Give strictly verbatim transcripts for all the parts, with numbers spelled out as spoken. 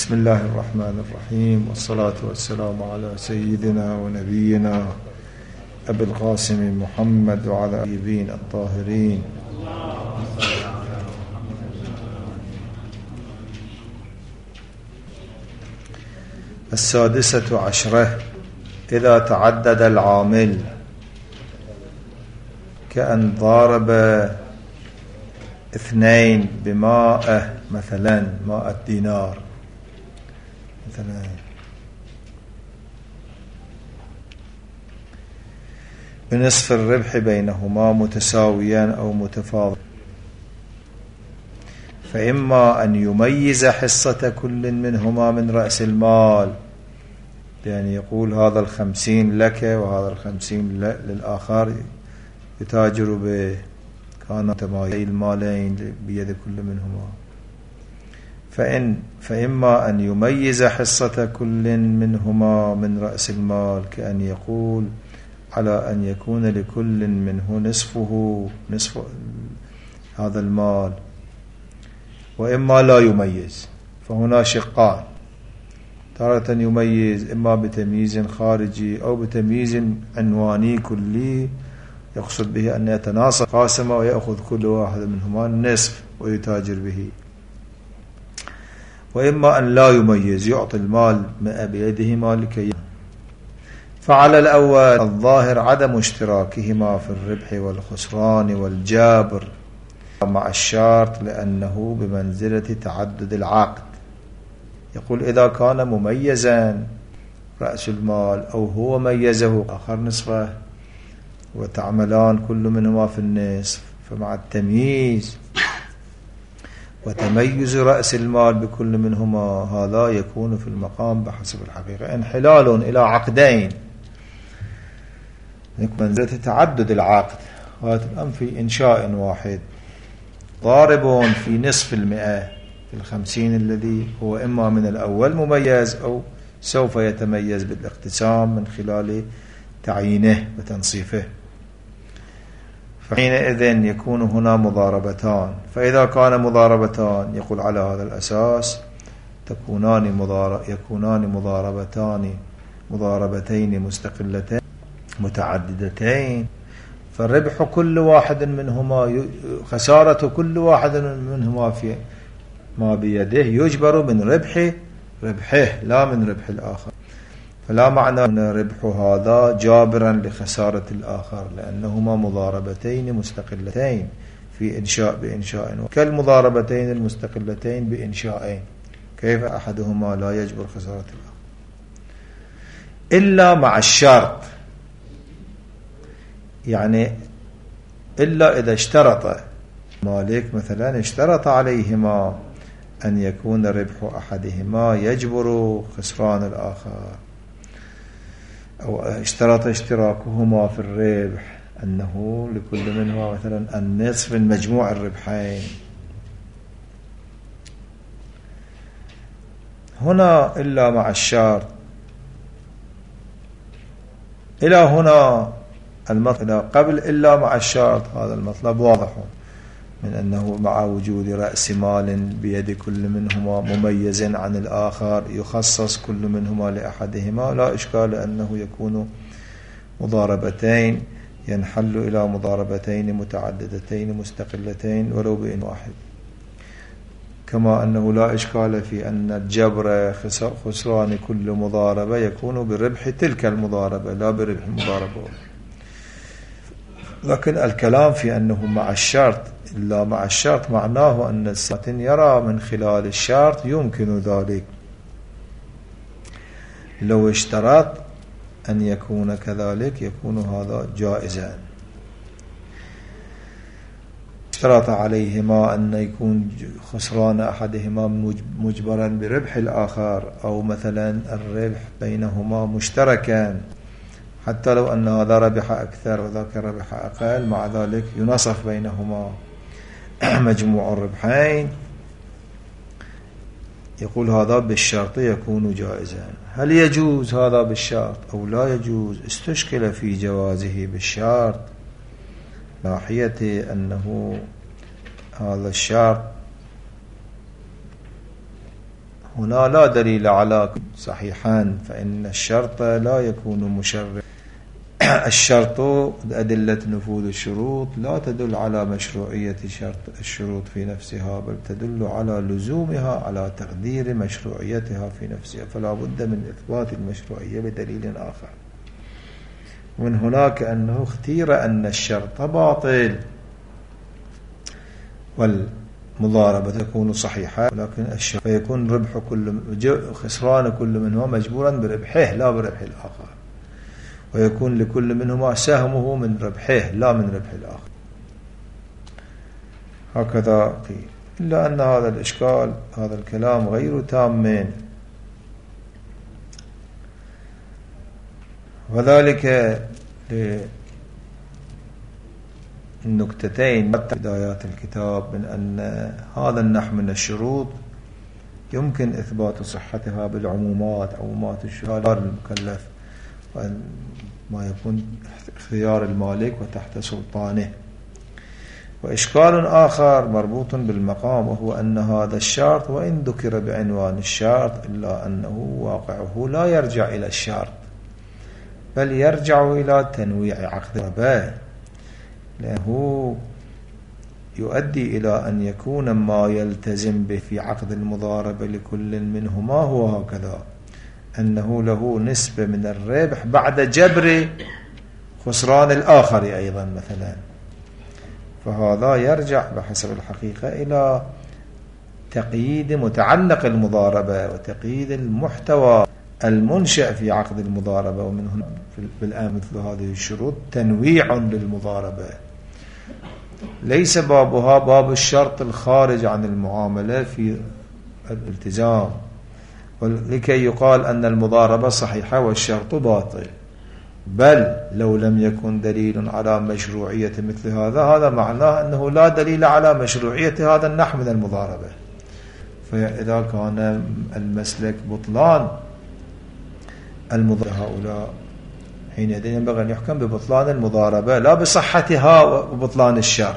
بسم الله الرحمن الرحيم، والصلاة والسلام على سيدنا ونبينا أبي القاسم محمد وعلى الطيبين الطاهرين. السادسة عشرة: إذا تعدد العامل كأن ضارب اثنين بمائة مثلا مائة دينار مثلا، بنصف الربح بينهما متساويا أو متفاضلا، فإما أن يميز حصة كل منهما من رأس المال، يعني يقول هذا الخمسين لك وهذا الخمسين للآخر، يتاجر به، كان تمايل المالين بيد كل منهما. فإن فإما أن يميز حصة كل منهما من رأس المال، كأن يقول على أن يكون لكل منه نصفه نصف هذا المال، وإما لا يميز. فهنا شقان: تارة يميز إما بتمييز خارجي أو بتمييز عنواني كلي، يقصد به أن يتناصر قاسمة ويأخذ كل واحد منهما النصف ويتاجر به. وإما أن لا يميز، يعطي المال مئة بيدهما لكي. فعلى الأول الظاهر عدم اشتراكهما في الربح والخسران والجابر مع الشرط، لأنه بمنزلة تعدد العقد. يقول إذا كان مميزا رأس المال أو هو ميزه آخر نصفه وتعملان كل منهما في النصف، فمع التمييز وتميز رأس المال بكل منهما هذا يكون في المقام بحسب الحقيقة انحلال إلى عقدين، منزلة تعدد العقد. هذا الأمر في إنشاء واحد، ضارب في نصف المئة في الخمسين الذي هو إما من الأول مميز أو سوف يتميز بالاقتسام من خلال تعيينه وتنصيفه، فحينئذ يكون هنا مضاربتان. فإذا كان مضاربتان يقول على هذا الأساس تكونان مضارب يكونان مضاربتان مضاربتين مستقلتين متعددتين، فالربح كل واحد منهما خسارة كل واحد منهما في ما بيده يجبر من ربح ربحه لا من ربح الآخر، فلا معنى أن ربح هذا جابرا لخسارة الآخر، لأنهما مضاربتين مستقلتين في إنشاء بإنشاء، كالمضاربتين المستقلتين بإنشاءين، كيف أحدهما لا يجبر خسارة الآخر إلا مع الشرط، يعني إلا إذا اشترط مالك مثلا اشترط عليهما أن يكون ربح أحدهما يجبر خسران الآخر، أو اشترط اشتراكهما في الربح أنه لكل منهما مثلا النصف من مجموع الربحين. هنا إلا مع الشرط. إلى هنا المطلب قبل إلا مع الشرط، هذا المطلب واضح من أنه مع وجود رأس مال بيد كل منهما مميز عن الآخر يخصص كل منهما لأحدهما، لا إشكال أنه يكون مضاربتين ينحل إلى مضاربتين متعددتين مستقلتين ولو بإن واحد، كما أنه لا إشكال في أن الجبر خسران كل مضاربة يكون بربح تلك المضاربة لا بربح المضاربة. لكن الكلام في أنه مع الشرط، إلا مع الشرط معناه أن الساتن يرى من خلال الشرط يمكن ذلك، لو اشترط أن يكون كذلك يكون هذا جائزا. اشترط عليهما أن يكون خسران أحدهما مجبرا بربح الآخر، أو مثلا الربح بينهما مشتركا، حتى لو أن هذا ربح أكثر وذاك ربح أقل، مع ذلك ينصف بينهما مجموع الربحين، يقول هذا بالشرط يكون جائزا. هل يجوز هذا بالشرط أو لا يجوز؟ استشكل في جوازه بالشرط، ناحية أنه هذا الشرط هنا لا دليل على صحيحان، فإن الشرط لا يكون مشرع. الشرط أدلة نفوذ الشروط لا تدل على مشروعية شرط الشروط في نفسها، بل تدل على لزومها، على تقدير مشروعيتها في نفسها، فلا بد من إثبات المشروعية بدليل آخر. ومن هناك أنه اختير أن الشرط باطل والمضاربة تكون صحيحة، ولكن الشرط فيكون ربح كل خسران كل منهما مجبورا بربحه لا بربح الآخر، ويكون لكل منهما سهمه من ربحه لا من ربح الآخر. هكذا قيل، إلا أن هذا الإشكال هذا الكلام غير تام، وذلك للنكتتين بدايات الكتاب، من أن هذا النحو من الشروط يمكن إثبات صحتها بالعمومات، عمومات الشهادة المكلف ما يكون اختيار المالك وتحت سلطانه. وإشكال آخر مربوط بالمقام، وهو أن هذا الشرط وإن ذكر بعنوان الشرط إلا أنه واقعه لا يرجع إلى الشرط، بل يرجع إلى تنويع عقد الربا، لأنه يؤدي إلى أن يكون ما يلتزم به في عقد المضاربة لكل منهما هو هكذا، أنه له نسبة من الربح بعد جبر خسران الآخر أيضا مثلا. فهذا يرجع بحسب الحقيقة إلى تقييد متعلق المضاربة وتقييد المحتوى المنشأ في عقد المضاربة. ومن هنا بالآن مثل هذه الشروط تنويع للمضاربة، ليس بابها باب الشرط الخارج عن المعاملة في الالتزام، لكي يقال أن المضاربة صحيحة والشرط باطل، بل لو لم يكن دليل على مشروعية مثل هذا، هذا معناه أنه لا دليل على مشروعية هذا النحو من المضاربة. فإذا كان المسلك بطلان المضاربة هؤلاء، حينئذ ينبغي أن يحكم ببطلان المضاربة لا بصحتها وبطلان الشرط،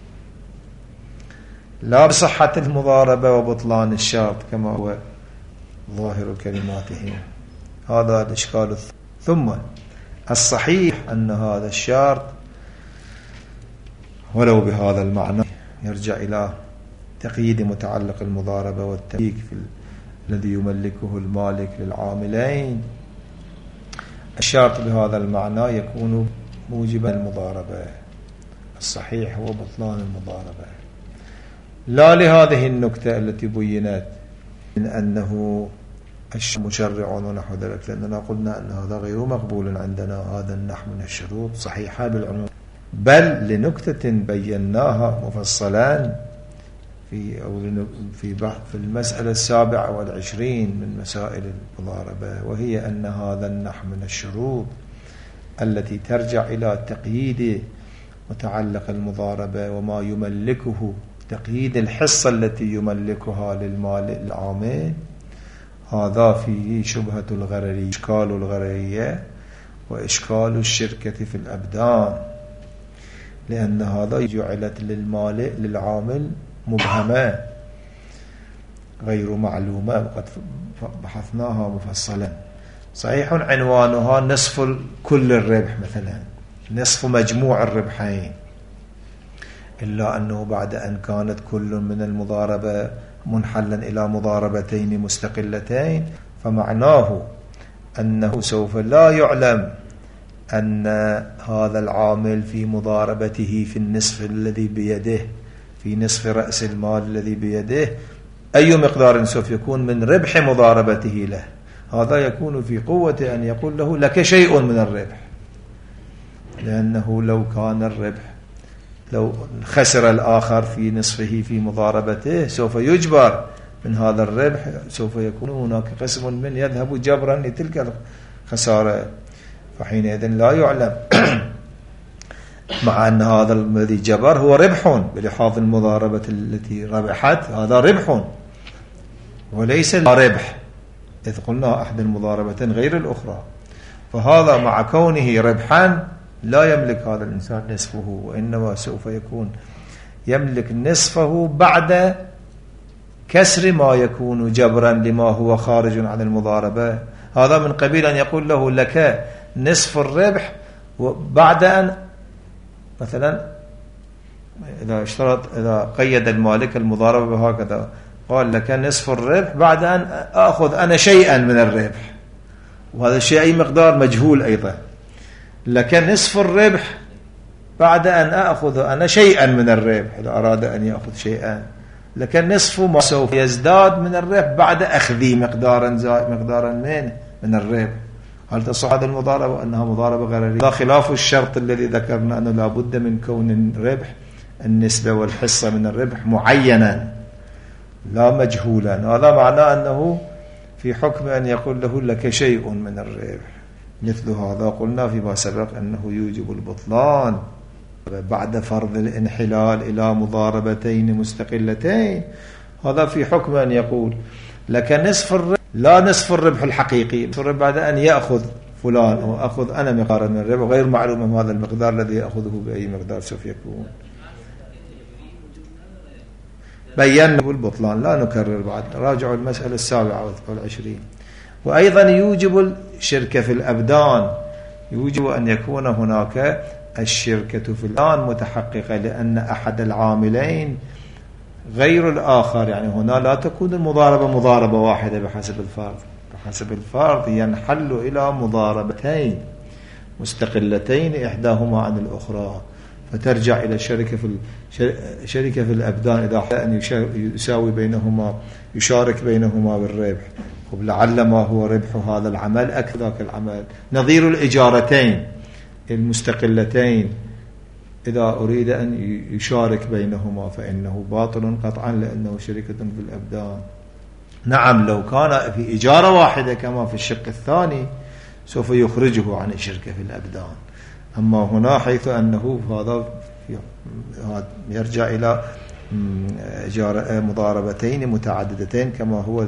لا بصحة المضاربة وبطلان الشرط كما هو ظاهر كلماتهم. هذا الإشكال. ثم الصحيح أن هذا الشرط ولو بهذا المعنى يرجع إلى تقييد متعلق المضاربة والتمليك في الذي يملكه المالك للعاملين. الشرط بهذا المعنى يكون موجبا المضاربة، الصحيح هو بطلان المضاربة، لا لهذه النكتة التي بينت من أنه المشرع ونحو ذلك، لأننا قلنا أن هذا غير مقبول عندنا، هذا النحو من الشروط صحيحة بالعموم، بل لنكتة بيناها مفصلا في أو في في المسألة السابعة والعشرين من مسائل المضاربة، وهي أن هذا النحو من الشروط التي ترجع إلى تقييد متعلق المضاربة وما يملكه، تقييد الحصة التي يملكها للمال العامل، هذا فيه شبهة الغررية، إشكال الغررية وإشكال الشركة في الأبدان، لأن هذا جعلت للمال للعامل مبهمة غير معلومة، وقد بحثناها مفصلا. صحيح عنوانها نصف كل الربح مثلا، نصف مجموع الربحين، إلا أنه بعد أن كانت كل من المضاربة منحلا إلى مضاربتين مستقلتين، فمعناه أنه سوف لا يعلم أن هذا العامل في مضاربته في النصف الذي بيده، في نصف رأس المال الذي بيده، أي مقدار سوف يكون من ربح مضاربته له. هذا يكون في قوة أن يقول له لك شيء من الربح، لأنه لو كان الربح لو خسر الآخر في نصفه في مضاربته سوف يجبر من هذا الربح، سوف يكون هناك قسم من يذهب جبرا لتلك الخسارة، فحينئذ لا يعلم مع أن هذا الذي جبر هو ربح بلحاظ المضاربة التي ربحت، هذا ربح وليس ربح، إذ قلنا أحد المضاربتين غير الأخرى. فهذا مع كونه ربحا لا يملك هذا الإنسان نصفه، وإنما سوف يكون يملك نصفه بعد كسر ما يكون جبرا لما هو خارج عن المضاربة. هذا من قبيل أن يقول له لك نصف الربح بعد أن مثلا إذا اشترط إذا قيد المالك المضاربة بهكذا قال لك نصف الربح بعد أن أخذ أنا شيئا من الربح، وهذا الشيء أي مقدار مجهول أيضا. لك نصف الربح بعد أن أخذ أنا شيئا من الربح، إذا أراد أن يأخذ شيئا لك نصف ما سوف يزداد من الربح بعد أخذي مقدارا زائد مقدارا من من الربح. هل تصح هذه المضاربة أنها مضاربة غررية؟ خلاف الشرط الذي ذكرنا أنه لا بد من كون الربح النسبة والحصة من الربح معينا لا مجهولا. هذا معناه أنه في حكم أن يقول له لك شيء من الربح. مثل هذا قلنا فيما سبق أنه يوجب البطلان بعد فرض الانحلال إلى مضاربتين مستقلتين. هذا في حكم أن يقول لك نصف الربح، لا نصف الربح الحقيقي، نصف الربح بعد أن يأخذ فلان أو أخذ أنا مقدار من الربح غير معلوم هذا المقدار الذي يأخذه بأي مقدار سوف يكون. بيّنه البطلان لا نكرر بعد، راجعوا المسألة السابعة والعشرين. وأيضا يوجب الشركة في الأبدان، يوجب أن يكون هناك الشركة في الآن متحققة لأن أحد العاملين غير الآخر. يعني هنا لا تكون المضاربة مضاربة واحدة بحسب الفرض، بحسب الفرض ينحل إلى مضاربتين مستقلتين إحداهما عن الأخرى، فترجع إلى الشركة في الشركة في الأبدان إذا أن يساوي بينهما يشارك بينهما بالربح. طب لعل ما هو ربح هذا العمل أكثر ذاك العمل. نظير الإجارتين المستقلتين إذا أريد أن يشارك بينهما فإنه باطل قطعا لأنه شركة في الأبدان. نعم لو كان في إجارة واحدة كما في الشق الثاني سوف يخرجه عن الشركة في الأبدان. أما هنا حيث أنه هذا يرجع إلى مضاربتين متعددتين كما هو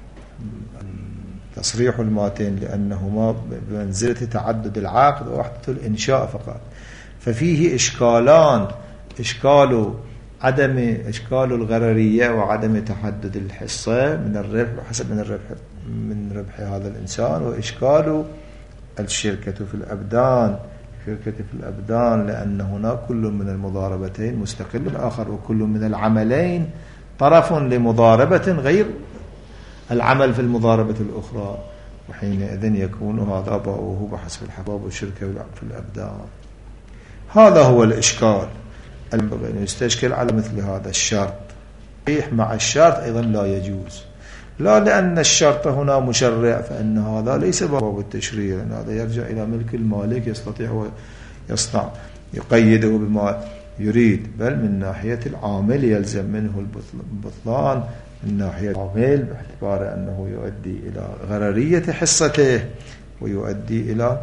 تصريح الماتين لأنهما بمنزلة تعدد العقد ووحدة الإنشاء فقط. ففيه إشكالان، إشكال عدم إشكال الغررية وعدم تحدد الحصة من الربح وحسب من الربح من ربح هذا الإنسان، وإشكال الشركة في الأبدان شركة في الأبدان لأن هنا كل من المضاربتين مستقل الآخر، وكل من العملين طرف لمضاربة غير العمل في المضاربة الأخرى، وحينئذ يكون هذا باؤه بحسب الحباب والشركة في الأبدان. هذا هو الإشكال ينبغي أن يستشكل على مثل هذا الشرط. مع الشرط أيضا لا يجوز، لا لأن الشرط هنا مشرع فإن هذا ليس باب التشريع، لأن هذا يرجع إلى ملك المالك يستطيع ويصنع يقيده بما يريد، بل من ناحية العامل يلزم منه البطلان من ناحية العامل باعتبار أنه يؤدي إلى غررية حصته ويؤدي إلى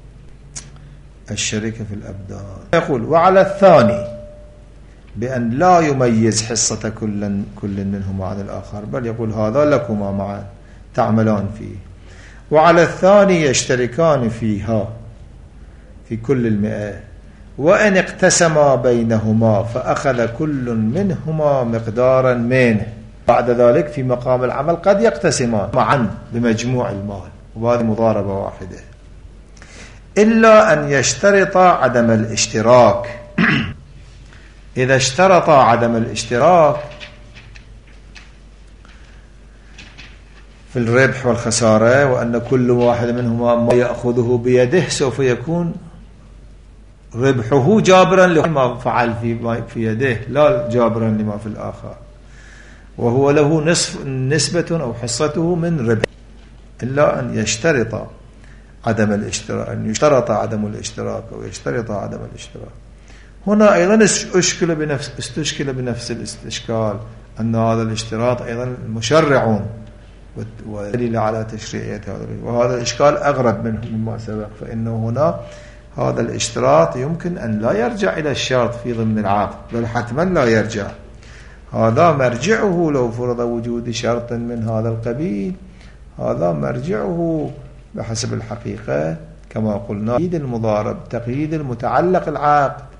الشركة في الأبدان. يقول وعلى الثاني بأن لا يميز حصة كل كل منهما عن الآخر، بل يقول هذا لكما معا تعملان فيه. وعلى الثاني يشتركان فيها في كل المئة، وإن اقتسما بينهما فأخذ كل منهما مقدارا منه. بعد ذلك في مقام العمل قد يقتسمان معا بمجموع المال، وهذه مضاربة واحدة، إلا أن يشترط عدم الاشتراك. إذا اشترط عدم الاشتراك في الربح والخسارة وأن كل واحد منهما ما يأخذه بيده سوف يكون ربحه جابرا لما فعل في في يده لا جابرا لما في الآخر، وهو له نصف نسبة أو حصته من ربح، إلا أن يشترط عدم الاشتراك، أن يشترط عدم الاشتراك أو يشترط عدم الاشتراك. هنا أيضا أشكل بنفس استشكل بنفس الاستشكال أن هذا الاشتراط أيضا مشرع ودليل على تشريعية هذا، وهذا الإشكال أغرب منه مما سبق، فإنه هنا هذا الاشتراط يمكن أن لا يرجع إلى الشرط في ضمن العقد، بل حتما لا يرجع. هذا مرجعه لو فرض وجود شرط من هذا القبيل، هذا مرجعه بحسب الحقيقة كما قلنا تقييد المضارب، تقييد المتعلق العقد،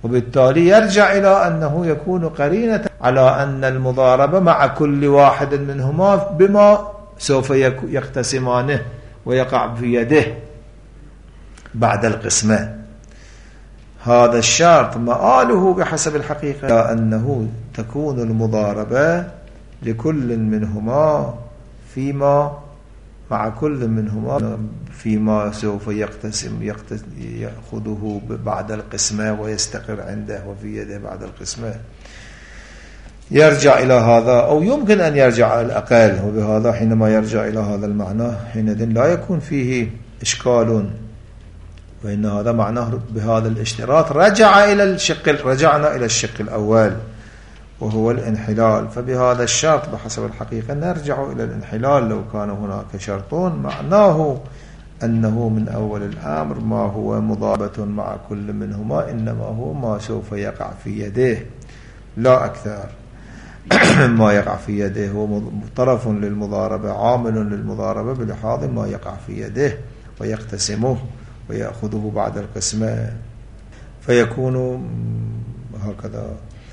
وبالتالي يرجع إلى أنه يكون قرينة على أن المضاربة مع كل واحد منهما بما سوف يقتسمانه ويقع في يده بعد القسمة. هذا الشرط مآله بحسب الحقيقة أنه تكون المضاربة لكل منهما فيما مع كل منهما فيما سوف يقتسم يأخذه بعد القسمة ويستقر عنده وفي يده بعد القسمة. يرجع إلى هذا أو يمكن أن يرجع على الأقل، وبهذا حينما يرجع إلى هذا المعنى حينئذ لا يكون فيه إشكال، وإن هذا معناه بهذا الاشتراط رجع إلى الشق رجعنا إلى الشق الأول وهو الانحلال. فبهذا الشرط بحسب الحقيقة نرجع إلى الانحلال لو كان هناك شرطون معناه أنه من أول الأمر ما هو مضاربة مع كل منهما، إنما هو ما سوف يقع في يده لا أكثر. ما يقع في يده هو طرف للمضاربة عامل للمضاربة بلحاظ ما يقع في يده ويقتسمه ويأخذه بعد القسمة، فيكون هكذا.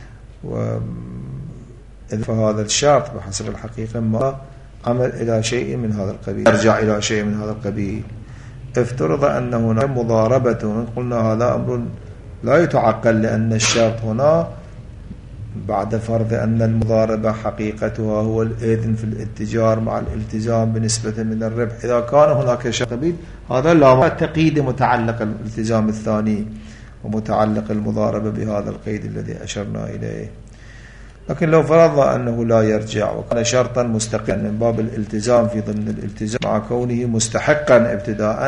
فهذا الشرط بحسب الحقيقة ما عمل إلى شيء من هذا القبيل يرجع إلى شيء من هذا القبيل. افترض أن هنا مضاربة، قلنا هذا أمر لا يتعقل، لأن الشرط هنا بعد فرض أن المضاربة حقيقتها هو الإذن في الاتجار مع الالتزام بنسبة من الربح. إذا كان هناك شرط قبيل هذا لا تقييد متعلق الالتزام الثاني ومتعلق المضاربة بهذا القيد الذي أشرنا إليه. لكن لو فرضنا أنه لا يرجع وكان شرطا مستقلا من باب الالتزام في ضمن الالتزام مع كونه مستحقا ابتداء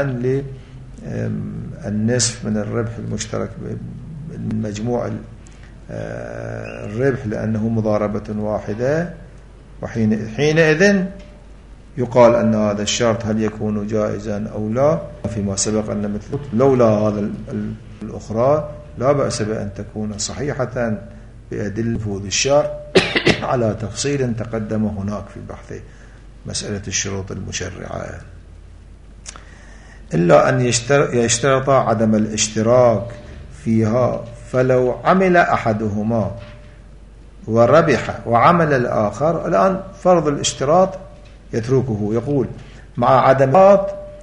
للنصف من الربح المشترك من مجموع الربح لأنه مضاربة واحدة، وحينئذ يقال أن هذا الشرط هل يكون جائزا أو لا فيما سبق أن مثل لولا هذا الأخرى لا بأس بأن تكون صحيحة بأدل نفوذ الشرع على تفصيل تقدم هناك في بحث مسألة الشروط المشرعة، إلا أن يشترط عدم الاشتراك فيها. فلو عمل أحدهما وربح وعمل الآخر، الآن فرض الاشتراط يتركه، يقول مع عدم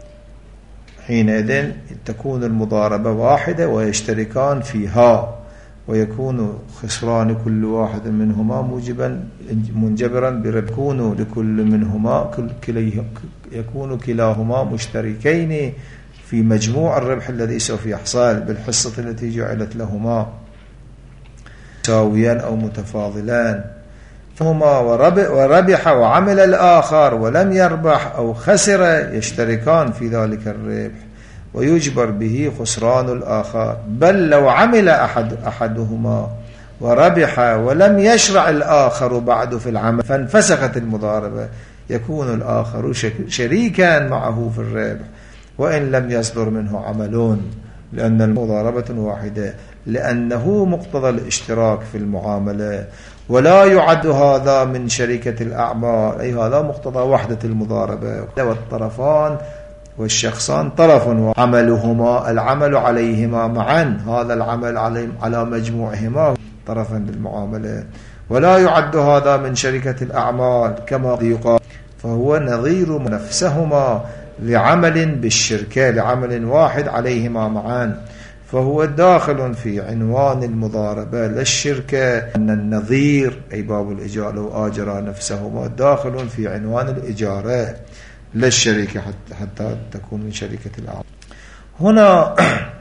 حينئذ تكون المضاربة واحدة ويشتركان فيها، ويكون خسران كل واحد منهما موجبا منجبرا بربح، يكون لكل منهما يكون كلاهما مشتركين في مجموع الربح الذي سوف يحصل بالحصة التي جعلت لهما مساويان أو متفاضلان. فهما وربح وعمل الآخر ولم يربح أو خسر يشتركان في ذلك الربح ويجبر به خسران الآخر. بل لو عمل أحد أحدهما وربح ولم يشرع الآخر بعد في العمل فانفسخت المضاربة، يكون الآخر شريكا معه في الربح وإن لم يصدر منه عملون، لأن المضاربة واحدة، لأنه مقتضى الاشتراك في المعاملة. ولا يعد هذا من شركة الأعمال، أي هذا مقتضى وحدة المضاربة، والطرفان والشخصان طرف وعملهما العمل عليهما معا، هذا العمل على مجموعهما طرفا للمعاملة. ولا يعد هذا من شركة الأعمال كما يقال، فهو نظير نفسهما لعمل بالشركة، لعمل واحد عليهما معا، فهو داخل في عنوان المضاربة للشركة. أن النظير أي باب الإجارة لو آجر نفسهما داخل في عنوان الإجارة للشركة حتى, حتى تكون من شركة الأعمال. هنا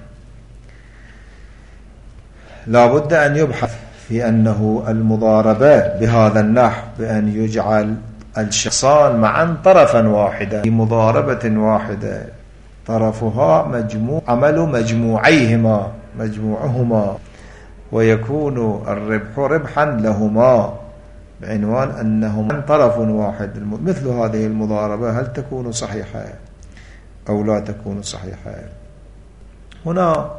لا بد أن يبحث في أنه المضاربة بهذا النحو بأن يجعل الشخصان معا طرفا واحدا في مضاربة واحدة، طرفها مجموع عمل مجموعيهما مجموعهما، ويكون الربح ربحا لهما بعنوان أنهما طرف واحد. مثل هذه المضاربة هل تكون صحيحة أو لا تكون صحيحة؟ هنا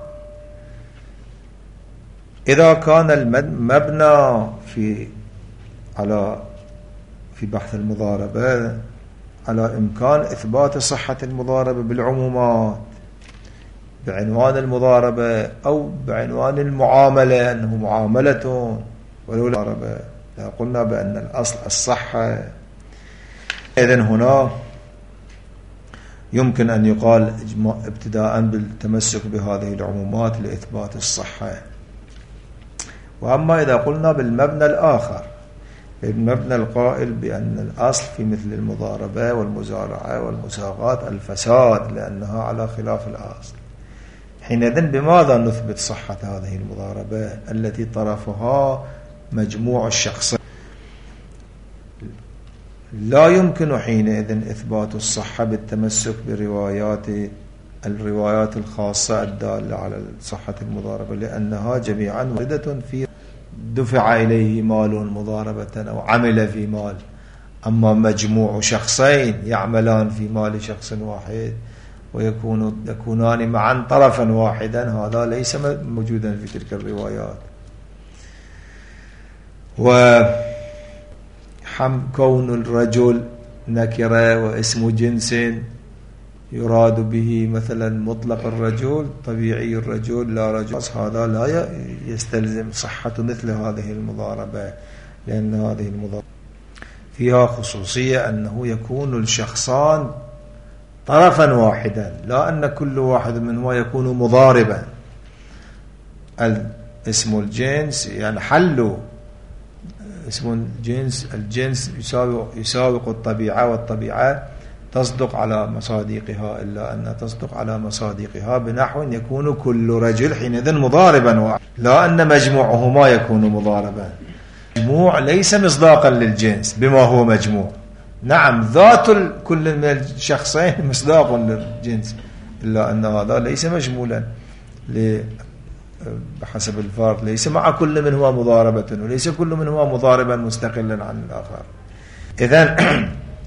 إذا كان المبنى في على في بحث المضاربة على إمكان إثبات صحة المضاربة بالعمومات، بعنوان المضاربة أو بعنوان المعاملة أنه معاملة ولو المضاربة، قلنا بأن الأصل الصحة. إذن هنا يمكن أن يقال ابتداء بالتمسك بهذه العمومات لإثبات الصحة. وأما إذا قلنا بالمبنى الآخر، المبنى القائل بأن الأصل في مثل المضاربة والمزارعة والمساقات الفساد لأنها على خلاف الأصل، حينئذ بماذا نثبت صحة هذه المضاربة التي طرفها مجموع الشخصين؟ لا يمكن حينئذ إثبات الصحة بالتمسك بروايات الروايات الخاصة الدالة على صحة المضاربة، لأنها جميعا واردة في دفع إليه مال مضاربة أو عمل في مال. أما مجموع شخصين يعملان في مال شخص واحد ويكون يكونان معا طرفا واحدا، هذا ليس موجودا في تلك الروايات. وكون الرجل نكرة واسم جنس يراد به مثلا مطلق الرجل طبيعي الرجل لا رجل، هذا لا يستلزم صحة مثل هذه المضاربة، لأن هذه المضاربة فيها خصوصية أنه يكون الشخصان طرفا واحدا، لا أن كل واحد منهما يكون مضاربا. اسم الجنس يعني حل اسم الجنس، الجنس يساوي يساوق الطبيعة، والطبيعة تصدق على مصادقها، إلا أن تصدق على مصادقها بنحو يكون كل رجل حينئذ مضاربا واحد، لا أن مجموعهما يكون مضاربا. مجموع ليس مصداقا للجنس بما هو مجموع، نعم ذات كل من الشخصين مصداق للجنس، إلا أن هذا ليس مجمولا بحسب الفرق، ليس مع كل منهما مضاربة وليس كل منهما مضاربا مستقلا عن الآخر. إذن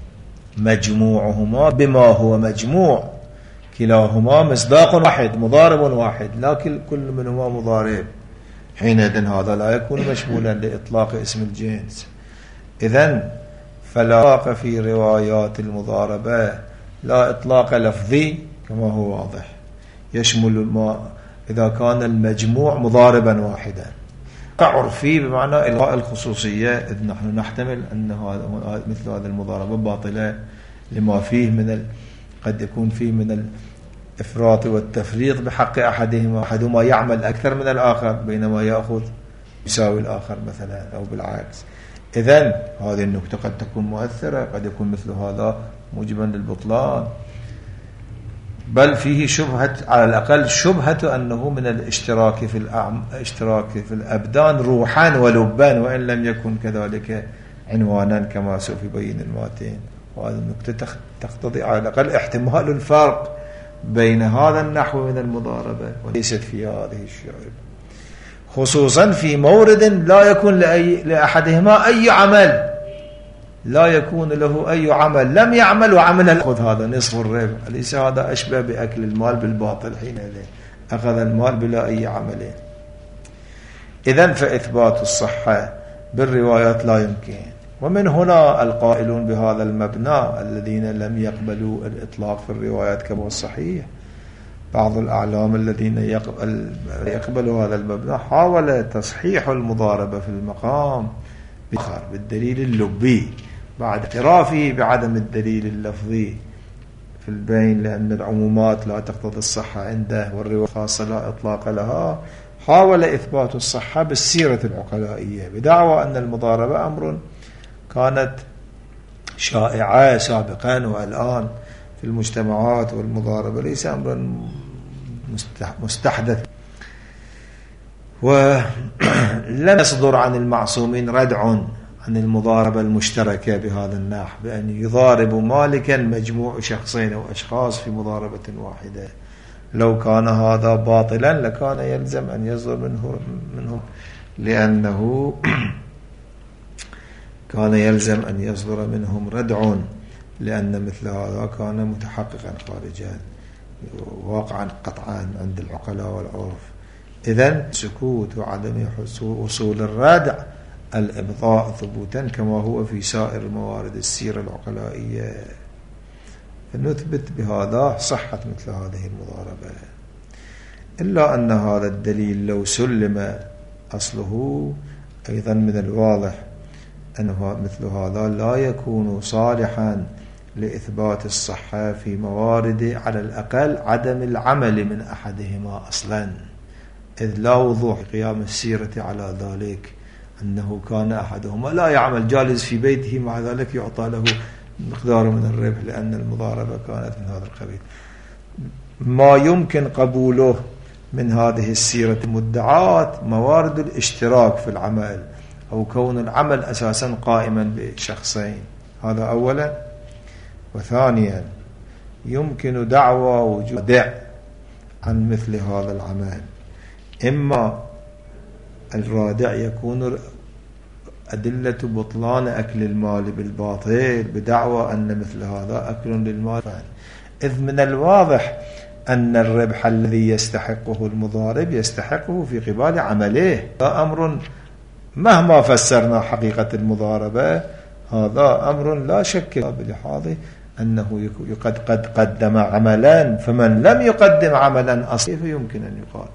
مجموعهما بما هو مجموع، كلاهما مصداق واحد مضارب واحد، لكن كل منهما مضارب، حينئذ هذا لا يكون مشمولا لإطلاق اسم الجنس. إذن فلا إطلاق في روايات المضاربة، لا إطلاق لفظي كما هو واضح، يشمل ما إذا كان المجموع مضاربا واحدا. عرفي بمعنى إلغاء الخصوصية، إذ نحن نحتمل أن مثل هذه المضاربة باطلة لما فيه من ال... قد يكون فيه من الإفراط والتفريط بحق أحدهما، أحدهما يعمل أكثر من الآخر بينما يأخذ يساوي الآخر مثلا أو بالعكس. إذن هذه النكتة قد تكون مؤثرة، قد يكون مثل هذا موجبا للبطلان، بل فيه شبهة، على الأقل شبهة أنه من الاشتراك في الأعم... اشتراك في الأبدان روحا ولبا، وإن لم يكن كذلك عنوانا كما سوف يبين الماتين. وهذه النكتة تقتضي على الأقل احتمال الفرق بين هذا النحو من المضاربة وليست في هذه الشعب، خصوصا في مورد لا يكون لأي... لأحدهما أي عمل، لا يكون له أي عمل، لم يعمل وعمل أخذ هذا نصف الربح، ليس هذا أشبه بأكل المال بالباطل حينئذ أخذ المال بلا أي عمل. إذن فإثبات الصحة بالروايات لا يمكن. ومن هنا القائلون بهذا المبنى الذين لم يقبلوا الإطلاق في الروايات كما الصحيح، بعض الأعلام الذين يقبلوا هذا المبنى حاول تصحيح المضاربة في المقام بالدليل اللبي بعد اعترافه بعدم الدليل اللفظي في البين، لأن العمومات لا تقتضي الصحة عنده والرواية الخاصة لا إطلاق لها. حاول إثبات الصحة بالسيرة العقلائية بدعوى أن المضاربة أمر كانت شائعة سابقا والآن في المجتمعات، والمضاربة ليس أمرا مستحدث. ولم يصدر عن المعصومين ردع عن المضاربة المشتركة بهذا النحو بأن يضارب مالكا مجموع شخصين أو أشخاص في مضاربة واحدة. لو كان هذا باطلا لكان يلزم أن يصدر منه منهم لأنه كان يلزم أن يصدر منهم ردع، لأن مثل هذا كان متحققا خارجا واقعا قطعا عند العقلاء والعرف. إذن سكوت وعدم وصول الردع الإبطاء ثبوتا كما هو في سائر موارد السيرة العقلائية، فنثبت بهذا صحة مثل هذه المضاربة. إلا أن هذا الدليل لو سلم أصله أيضا من الواضح أنه مثل هذا لا يكون صالحا لإثبات الصحة في موارد على الأقل عدم العمل من أحدهما أصلا، إذ لا وضوح قيام السيرة على ذلك أنه كان أحدهما لا يعمل جالس في بيته مع ذلك يعطى له مقدار من الربح لأن المضاربة كانت من هذا القبيل. ما يمكن قبوله من هذه السيرة المدعاة موارد الاشتراك في العمل أو كون العمل أساسا قائما بشخصين، هذا أولا. وثانيا يمكن دعوى وجود دع عن مثل هذا العمل، إما الرادع يكون أدلة بطلان أكل المال بالباطل بدعوى أن مثل هذا أكل للمال، إذ من الواضح أن الربح الذي يستحقه المضارب يستحقه في قبال عمله. هذا أمر مهما فسرنا حقيقة المضاربة هذا أمر لا شك بلحاظه أنه قد قد قدم عملا، فمن لم يقدم عملا أصلا كيف يمكن أن يقال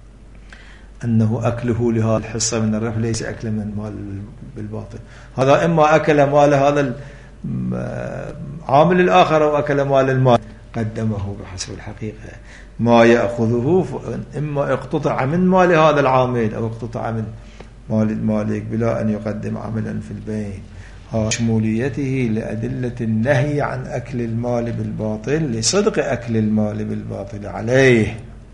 أنه أكله لهذا الحصة من الربح ليس أكل من مال بالباطل؟ هذا إما أكل مال هذا العامل الآخر أو أكل مال المال قدمه بحسب الحقيقة ما يأخذه، إما اقتطع من مال هذا العامل أو اقتطع من مال المالك بلا أن يقدم عملا في البين. شموليته لأدلة النهي عن أكل المال بالباطل لصدق أكل المال بالباطل عليه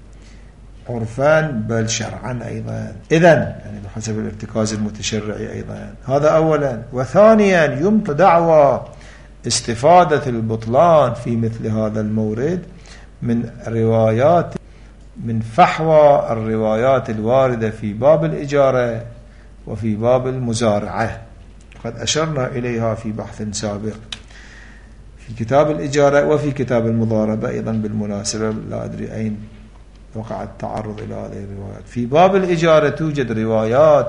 عرفا بل شرعا أيضا، إذن يعني بحسب الارتكاز المتشرعي أيضا. هذا أولا. وثانيا يمكن دعوى استفادة البطلان في مثل هذا المورد من روايات من فحوى الروايات الواردة في باب الإجارة وفي باب المزارعة، قد أشرنا إليها في بحث سابق في كتاب الإجارة وفي كتاب المضاربة أيضا بالمناسبة، لا أدري أين وقع التعرض إلى هذه الروايات. في باب الإجارة توجد روايات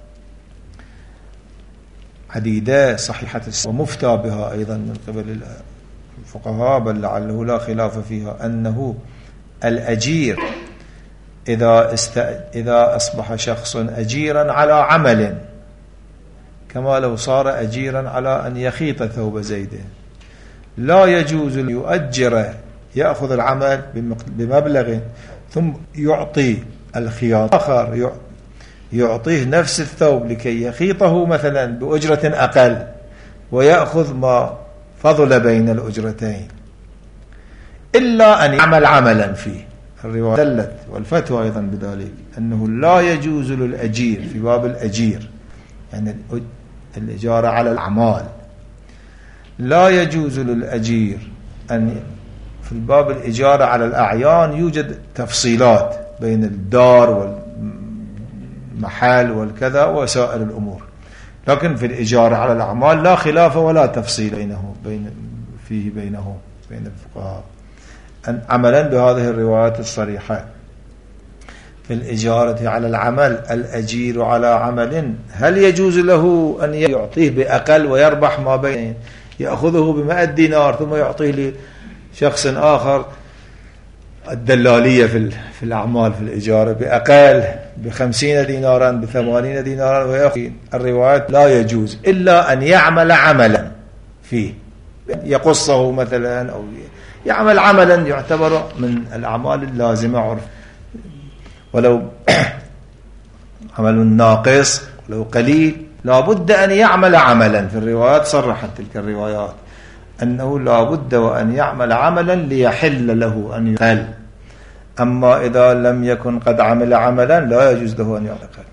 عديدة صحيحة ومفتى بها أيضا من قبل الفقهاء، بل لعله لا خلاف فيها أنه الأجير إذا, است... إذا أصبح شخص أجيرا على عمل كما لو صار أجيرا على أن يخيط ثوب زيد لا يجوز أن يؤجر يأخذ العمل بمبلغ ثم يعطي الخياط آخر يعطيه نفس الثوب لكي يخيطه مثلا بأجرة أقل ويأخذ ما فضل بين الأجرتين، إلا أن يعمل عملا فيه. الرواية دلت والفتوى أيضا بذلك أنه لا يجوز للأجير في باب الأجير يعني الإجارة على الأعمال، لا يجوز للأجير أن في الباب الإجارة على الأعيان يوجد تفصيلات بين الدار والمحل والكذا وسائر الأمور، لكن في الإجارة على الأعمال لا خلاف ولا تفصيل بينه بين فيه بينه بين الفقهاء عملا بهذه الروايات الصريحة. في الإجارة على العمل الأجير على عمل هل يجوز له أن يعطيه بأقل ويربح ما بين يأخذه بمئة دينار ثم يعطيه لشخص آخر الدلالية في في الأعمال في الإجارة بأقل بخمسين دينارا بثمانين دينارا ويأخذ؟ الروايات لا يجوز إلا أن يعمل عملا فيه يقصه مثلا أو يعمل عملا يعتبر من الأعمال اللازمة عرف ولو عمل ناقص ولو قليل لا بد أن يعمل عملا. في الروايات صرحت تلك الروايات أنه لا بد وأن يعمل عملا ليحل له أن يقل، أما إذا لم يكن قد عمل عملا لا يجوز له أن يقل.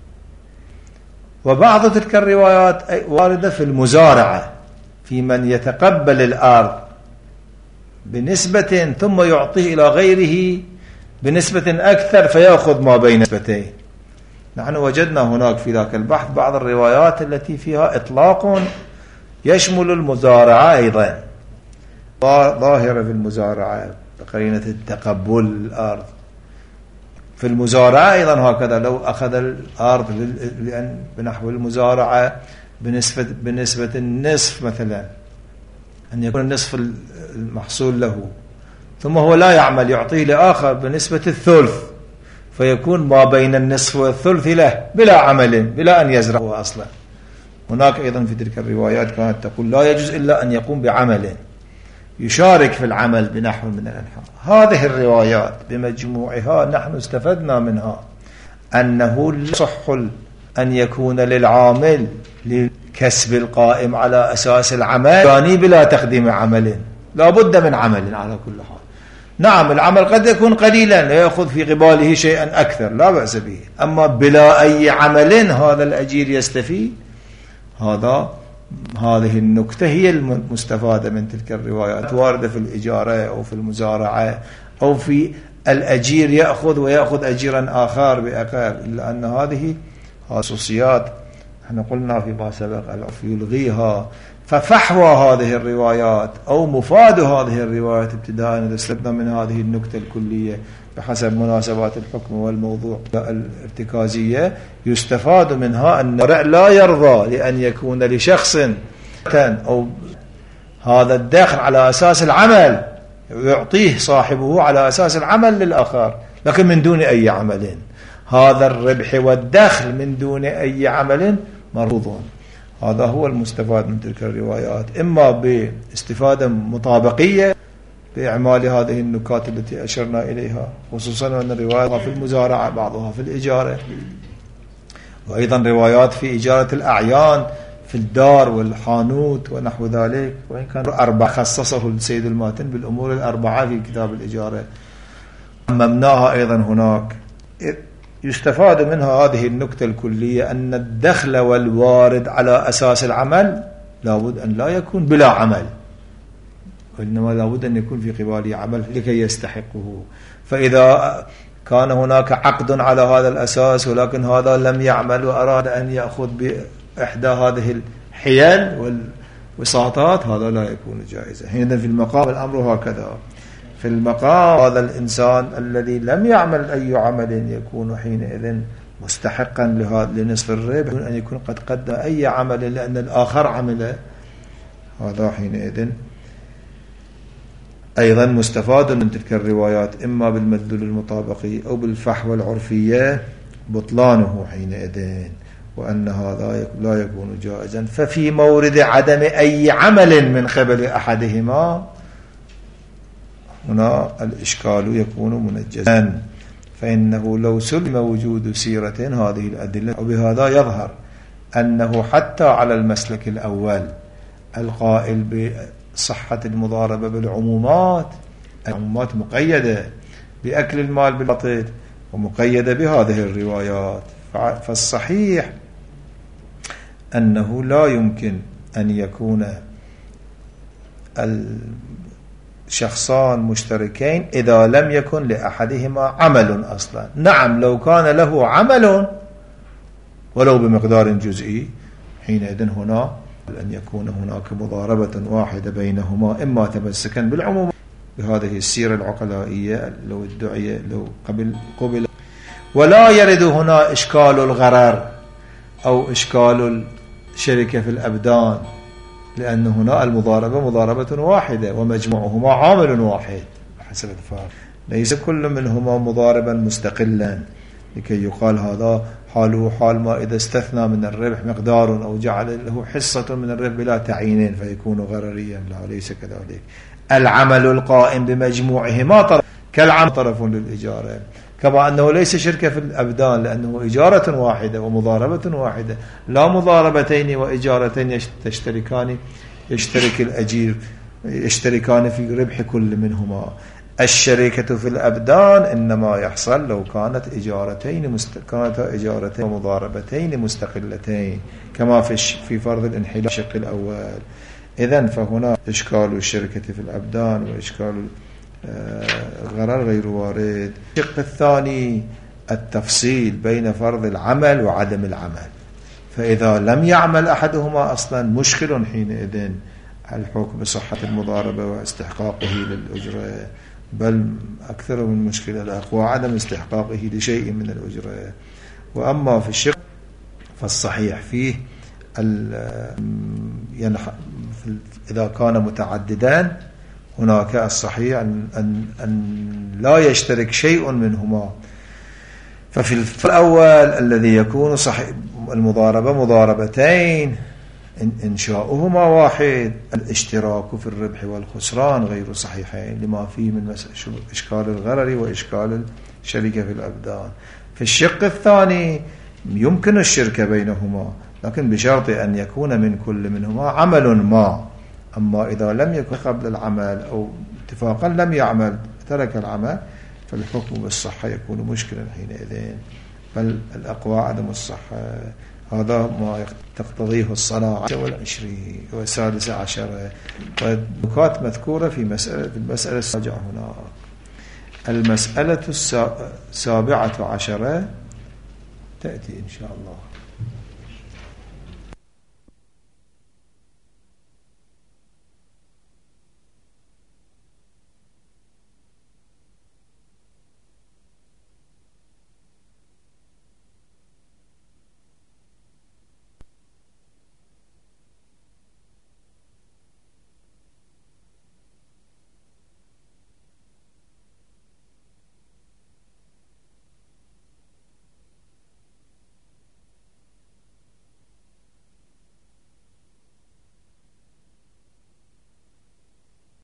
وبعض تلك الروايات واردة في المزارعة في من يتقبل الأرض بنسبة ثم يعطيه إلى غيره بنسبة أكثر فيأخذ ما بين نسبتين. نحن وجدنا هناك في ذاك البحث بعض الروايات التي فيها إطلاق يشمل المزارعة أيضا، ظاهرة في المزارعة بقرينة التقبل الأرض. في المزارعة أيضا هكذا لو أخذ الأرض لأن بنحو المزارعة بنسبة, بنسبة النصف مثلا أن يكون النصف المحصول له ثم هو لا يعمل يعطيه لآخر بنسبة الثلث فيكون ما بين النصف والثلث له بلا عمل بلا أن يزرعه أصلا. هناك أيضا في تلك الروايات كانت تقول لا يجوز إلا أن يقوم بعمل يشارك في العمل بنحو من الأنحاء. هذه الروايات بمجموعها نحن استفدنا منها أنه يصح أن يكون للعامل لكسب القائم على أساس العمل يعني بلا تقديم عمل، لا بد من عمل على كل حال. نعم العمل قد يكون قليلا لا يأخذ في قباله شيئا أكثر لا بأس به، أما بلا أي عمل هذا الأجير يستفيد. هذا هذه النكتة هي المستفادة من تلك الروايات واردة في الإجارة أو في المزارعة أو في الأجير يأخذ ويأخذ أجيرا آخر بأقل، إلا أن هذه خصوصيات احنا قلنا فيما سبق العرف يلغيها. ففحوى هذه الروايات أو مفاد هذه الروايات ابتداء إذا استفدنا من هذه النكتة الكلية بحسب مناسبات الحكم والموضوع الارتكازية يستفاد منها أن لا يرضى لأن يكون لشخص أو هذا الدخل على أساس العمل يعطيه صاحبه على أساس العمل للآخر لكن من دون أي عمل. هذا الربح والدخل من دون أي عمل مرفوض. هذا هو المستفاد من تلك الروايات، إما باستفادة مطابقية بإعمال هذه النكات التي أشرنا إليها، خصوصا أن الروايات في المزارعة بعضها في الإجارة، وأيضا روايات في إجارة الأعيان في الدار والحانوت ونحو ذلك، وإن كان أربع خصصه السيد الماتن بالأمور الأربعة في كتاب الإجارة ممناها أيضا هناك. يستفاد منها هذه النكتة الكلية أن الدخل والوارد على أساس العمل لابد أن لا يكون بلا عمل، وإنما لابد أن يكون في قباله عمل لكي يستحقه. فإذا كان هناك عقد على هذا الأساس ولكن هذا لم يعمل وأراد أن يأخذ بإحدى هذه الحيل والوساطات هذا لا يكون جائزا. حينئذ في المقام الأمر هكذا. في المقام هذا الإنسان الذي لم يعمل أي عمل يكون حينئذ مستحقا لنصف الربح أن يكون قد قدم أي عمل لأن الآخر عمل. هذا حينئذ أيضا مستفاد من تلك الروايات إما بالمدلول المطابقي أو بالفحوى العرفية بطلانه حينئذ، وأن هذا لا يكون جائزا. ففي مورد عدم أي عمل من قبل أحدهما هنا الإشكال يكون منجزا، فإنه لو سلم وجود سيرة هذه الأدلة وبهذا يظهر أنه حتى على المسلك الأول القائل بصحة المضاربة بالعمومات، العمومات مقيدة بأكل المال بالباطل ومقيدة بهذه الروايات، فالصحيح أنه لا يمكن أن يكون شخصان مشتركين إذا لم يكن لأحدهما عمل أصلا. نعم لو كان له عمل ولو بمقدار جزئي حينئذ هنا أن يكون هناك مضاربة واحدة بينهما، إما تمسكا بالعموم بهذه السيرة العقلائية لو ادعي لو قبل قبل، ولا يرد هنا إشكال الغرر أو إشكال الشركة في الأبدان، لأن هنا المضاربة مضاربة واحدة ومجموعهما عامل واحد حسب الفارق، ليس كل منهما مضاربا مستقلا لكي يقال هذا حاله حال ما إذا استثنى من الربح مقدار أو جعل له حصة من الربح بلا تعيين فيكون غرريا. لا ليس كذلك. العمل القائم بمجموعهما طرف كالعمل طرف للإجارة، كما أنه ليس شركة في الأبدان لأنه إجارة واحدة ومضاربة واحدة، لا مضاربتين وإجارتين تشتركان يشترك الأجير يشتركان في ربح كل منهما. الشركة في الأبدان إنما يحصل لو كانت إجارتين مست... كانت إجارتين ومضاربتين مستقلتين كما في ش... في فرض الانحلال الشق الأول. إذن فهنا إشكال الشركة في الأبدان وإشكال الغرر غير وارد. الشق الثاني التفصيل بين فرض العمل وعدم العمل، فإذا لم يعمل أحدهما أصلا مشكل حينئذ الحكم بصحة المضاربة واستحقاقه للأجرة، بل أكثر من مشكلة الأقوى عدم استحقاقه لشيء من الأجرة. وأما في الشق فالصحيح فيه ينح... إذا كان متعددان هناك الصحيح أن, أن, أن لا يشترك شيء منهما ففي الأول الذي يكون صحيح المضاربة مضاربتين إنشاؤهما واحد، الاشتراك في الربح والخسران غير صحيحين لما فيه من إشكال الغرر وإشكال الشركة في الأبدان. في الشق الثاني يمكن الشرك بينهما، لكن بشرط أن يكون من كل منهما عمل ما. أما إذا لم يكن قبل العمل أو اتفاقا لم يعمل ترك العمل فالحكم بالصحة يكون مشكلا حينئذ، بل الأقوى عدم الصحة. هذا ما تقتضيه الصلاة والعشرين والسادسة عشرة، والنكات مذكورة في مسألة في المسألة السابعة هناك. المسألة السابعة عشرة تأتي إن شاء الله.